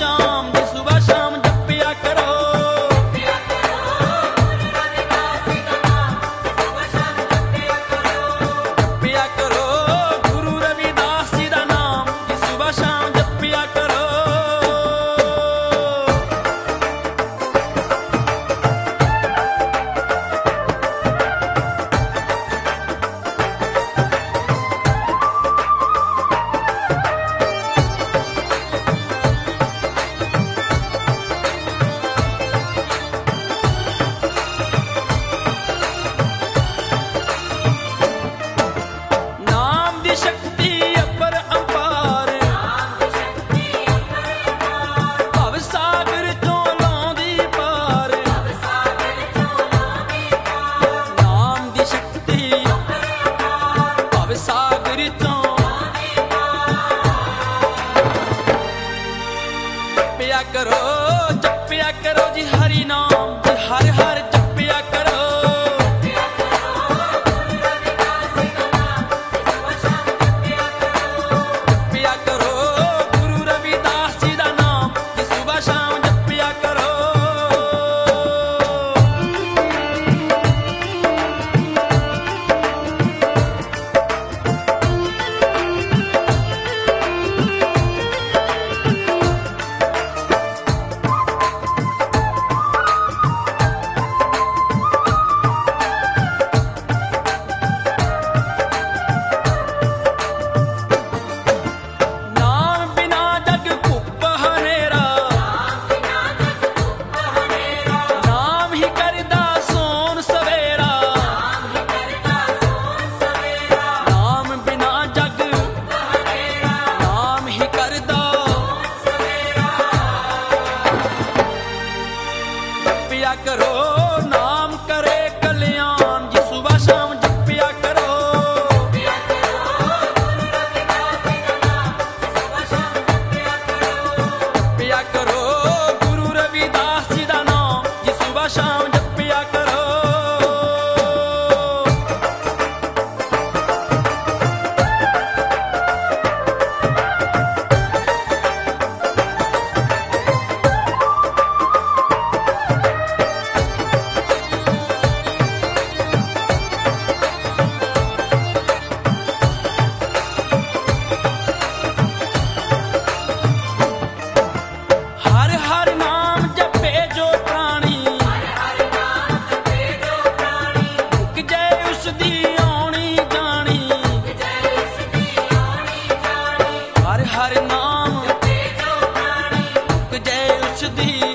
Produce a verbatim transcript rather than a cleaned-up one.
नाम जी सुबह शाम जपिया करो। जपिया करो गुरु रविदास जी दा नाम जी सुबह शाम जपिया करो। जपिया करो जपिया करो जी हरि नाम जी हर हर जपिया करो। जपिया करो गुरु रविदास जी दा नाम जी सुबह शाम जपिया करो। जपिया करो नाम करे कल्याण जी सुबह शाम जपिया करो। जपिया करो गुरु रविदास जी दा नाम जी सुबह शाम जपिया करो। हर नाम जपे जो प्राणी मुक जय उसदी।